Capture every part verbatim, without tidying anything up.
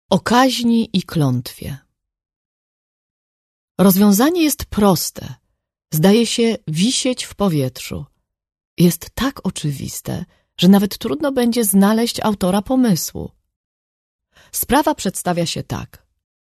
O kaźni i klątwie. Rozwiązanie jest proste. Zdaje się wisieć w powietrzu. Jest tak oczywiste, że nawet trudno będzie znaleźć autora pomysłu. Sprawa przedstawia się tak.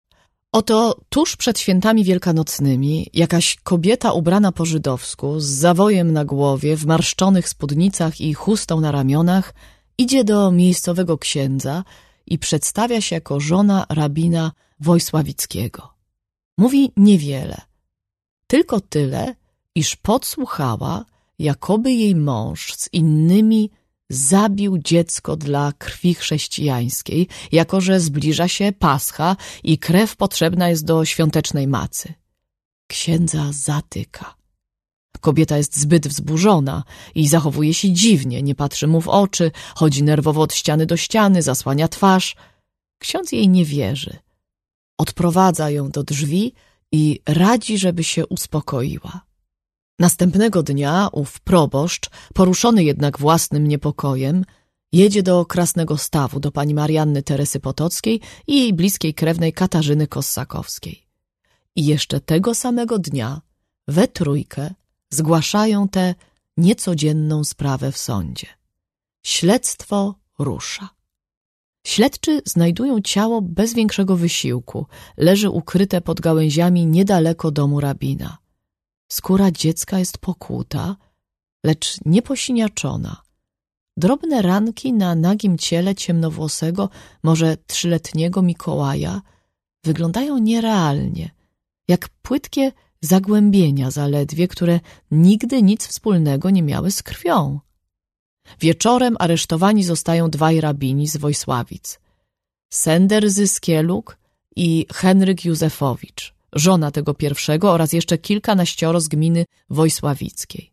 Oto tuż przed świętami wielkanocnymi jakaś kobieta ubrana po żydowsku, z zawojem na głowie, w marszczonych spódnicach i chustą na ramionach, idzie do miejscowego księdza i przedstawia się jako żona rabina Wojsławickiego. Mówi niewiele, tylko tyle, iż podsłuchała, jakoby jej mąż z innymi zabił dziecko dla krwi chrześcijańskiej, jako że zbliża się Pascha i krew potrzebna jest do świątecznej macy. Księdza zatyka. Kobieta jest zbyt wzburzona i zachowuje się dziwnie, nie patrzy mu w oczy, chodzi nerwowo od ściany do ściany, zasłania twarz. Ksiądz jej nie wierzy. Odprowadza ją do drzwi i radzi, żeby się uspokoiła. Następnego dnia ów proboszcz, poruszony jednak własnym niepokojem, jedzie do Krasnego Stawu, do pani Marianny Teresy Potockiej i jej bliskiej krewnej Katarzyny Kossakowskiej. I jeszcze tego samego dnia we trójkę zgłaszają tę niecodzienną sprawę w sądzie. Śledztwo rusza. Śledczy znajdują ciało bez większego wysiłku. Leży ukryte pod gałęziami niedaleko domu rabina. Skóra dziecka jest pokłuta, lecz nie posiniaczona. Drobne ranki na nagim ciele ciemnowłosego, może trzyletniego Mikołaja wyglądają nierealnie, jak płytkie zagłębienia zaledwie, które nigdy nic wspólnego nie miały z krwią. Wieczorem aresztowani zostają dwaj rabini z Wojsławic. Sender Zyskieluk i Henryk Józefowicz, żona tego pierwszego oraz jeszcze kilkanaścioro z gminy wojsławickiej.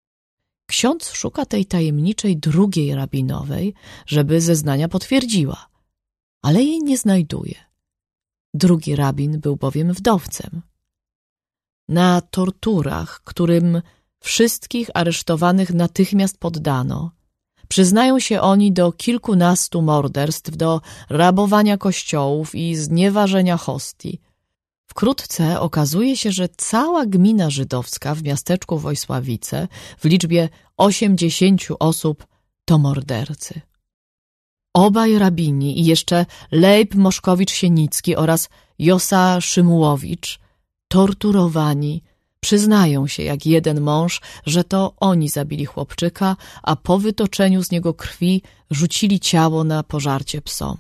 Ksiądz szuka tej tajemniczej drugiej rabinowej, żeby zeznania potwierdziła, ale jej nie znajduje. Drugi rabin był bowiem wdowcem. Na torturach, którym wszystkich aresztowanych natychmiast poddano, przyznają się oni do kilkunastu morderstw, do rabowania kościołów i znieważenia hostii. Wkrótce okazuje się, że cała gmina żydowska w miasteczku Wojsławice w liczbie osiemdziesięciu osób to mordercy. Obaj rabini i jeszcze Leib Moszkowicz-Sienicki oraz Josa Szymułowicz, torturowani, przyznają się jak jeden mąż, że to oni zabili chłopczyka, a po wytoczeniu z niego krwi rzucili ciało na pożarcie psom.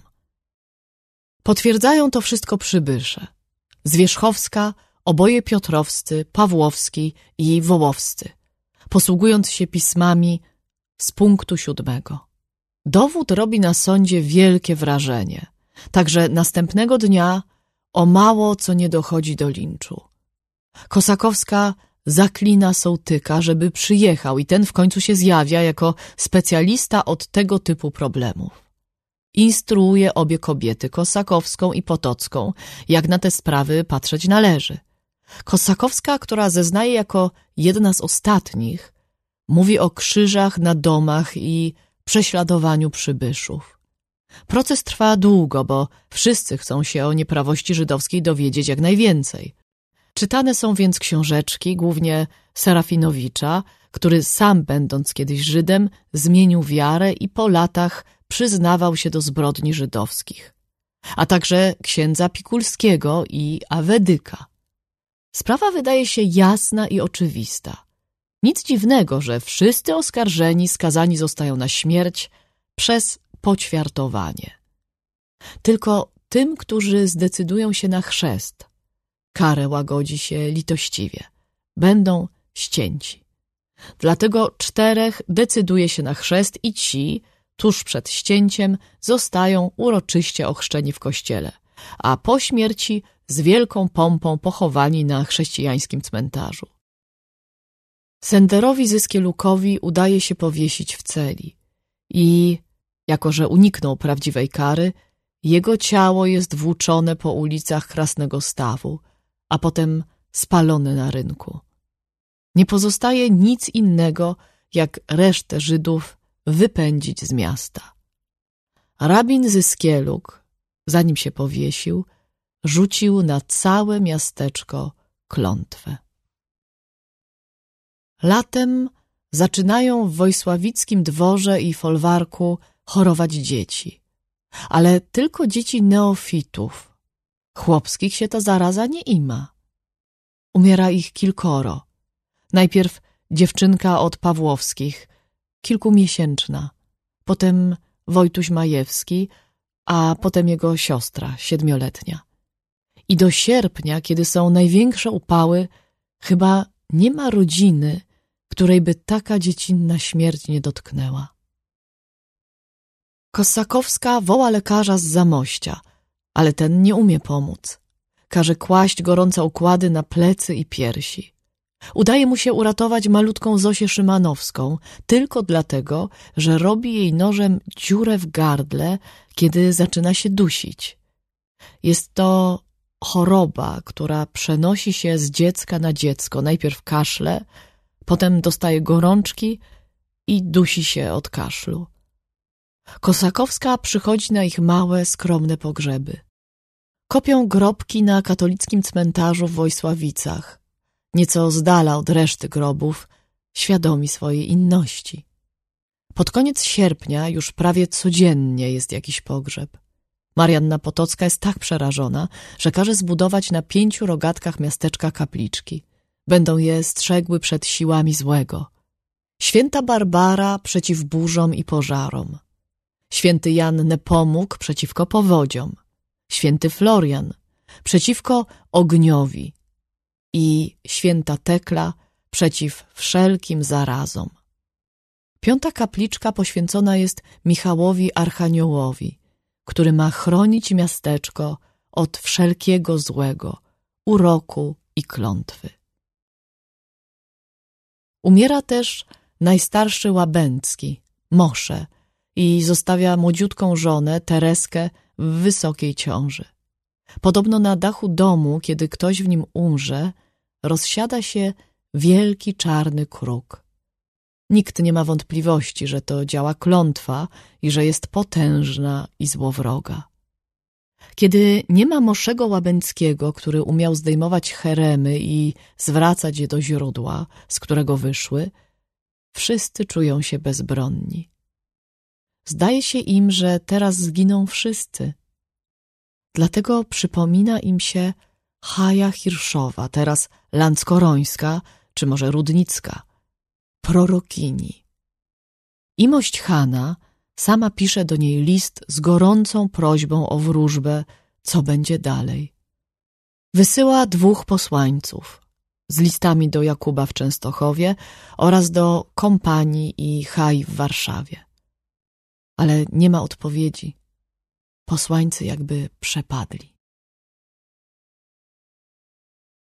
Potwierdzają to wszystko przybysze. Zwierzchowska, oboje piotrowscy, pawłowski i wołowscy, posługując się pismami z punktu siódmego. Dowód robi na sądzie wielkie wrażenie, także następnego dnia o mało co nie dochodzi do linczu. Kosakowska zaklina sołtyka, żeby przyjechał i ten w końcu się zjawia jako specjalista od tego typu problemów. Instruuje obie kobiety, Kosakowską i Potocką, jak na te sprawy patrzeć należy. Kosakowska, która zeznaje jako jedna z ostatnich, mówi o krzyżach na domach i prześladowaniu przybyszów. Proces trwa długo, bo wszyscy chcą się o nieprawości żydowskiej dowiedzieć jak najwięcej. Czytane są więc książeczki, głównie Serafinowicza, który sam, będąc kiedyś Żydem, zmienił wiarę i po latach przyznawał się do zbrodni żydowskich, a także księdza Pikulskiego i Awedyka. Sprawa wydaje się jasna i oczywista. Nic dziwnego, że wszyscy oskarżeni skazani zostają na śmierć przez poćwiartowanie. Tylko tym, którzy zdecydują się na chrzest, karę łagodzi się litościwie. Będą ścięci. Dlatego czterech decyduje się na chrzest i ci, tuż przed ścięciem, zostają uroczyście ochrzczeni w kościele, a po śmierci z wielką pompą pochowani na chrześcijańskim cmentarzu. Senderowi Zyskielukowi udaje się powiesić w celi i, jako że uniknął prawdziwej kary, jego ciało jest włóczone po ulicach Krasnego Stawu, a potem spalone na rynku. Nie pozostaje nic innego, jak resztę Żydów wypędzić z miasta. Rabin Zyskieluk zanim się powiesił, rzucił na całe miasteczko klątwę. Latem zaczynają w wojsławickim dworze i folwarku chorować dzieci, ale tylko dzieci neofitów. Chłopskich się ta zaraza nie ima. Umiera ich kilkoro. Najpierw dziewczynka od Pawłowskich, kilkumiesięczna, potem Wojtuś Majewski, a potem jego siostra, siedmioletnia. I do sierpnia, kiedy są największe upały, chyba nie ma rodziny, której by taka dziecinna śmierć nie dotknęła. Kossakowska woła lekarza z Zamościa, ale ten nie umie pomóc. Każe kłaść gorące układy na plecy i piersi. Udaje mu się uratować malutką Zosię Szymanowską tylko dlatego, że robi jej nożem dziurę w gardle, kiedy zaczyna się dusić. Jest to choroba, która przenosi się z dziecka na dziecko. Najpierw kaszle, potem dostaje gorączki i dusi się od kaszlu. Kossakowska przychodzi na ich małe, skromne pogrzeby. Kopią grobki na katolickim cmentarzu w Wojsławicach, nieco z dala od reszty grobów, świadomi swojej inności. Pod koniec sierpnia już prawie codziennie jest jakiś pogrzeb. Marianna Potocka jest tak przerażona, że każe zbudować na pięciu rogatkach miasteczka kapliczki. Będą je strzegły przed siłami złego. Święta Barbara przeciw burzom i pożarom. Święty Jan Nepomuk przeciwko powodziom. Święty Florian przeciwko ogniowi i święta Tekla przeciw wszelkim zarazom. Piąta kapliczka poświęcona jest Michałowi Archaniołowi, który ma chronić miasteczko od wszelkiego złego, uroku i klątwy. Umiera też najstarszy Łabęcki, Mosze, i zostawia młodziutką żonę, Tereskę, w wysokiej ciąży. Podobno na dachu domu, kiedy ktoś w nim umrze, rozsiada się wielki czarny kruk. Nikt nie ma wątpliwości, że to działa klątwa i że jest potężna i złowroga. Kiedy nie ma Moszego Łabęckiego, który umiał zdejmować cheremy i zwracać je do źródła, z którego wyszły, wszyscy czują się bezbronni. Zdaje się im, że teraz zginą wszyscy. Dlatego przypomina im się Chaja Hirszowa, teraz Lanckorońska, czy może Rudnicka, prorokini. Imość Hana sama pisze do niej list z gorącą prośbą o wróżbę, co będzie dalej. Wysyła dwóch posłańców z listami do Jakuba w Częstochowie oraz do kompanii i Chaj w Warszawie. Ale nie ma odpowiedzi. Posłańcy jakby przepadli.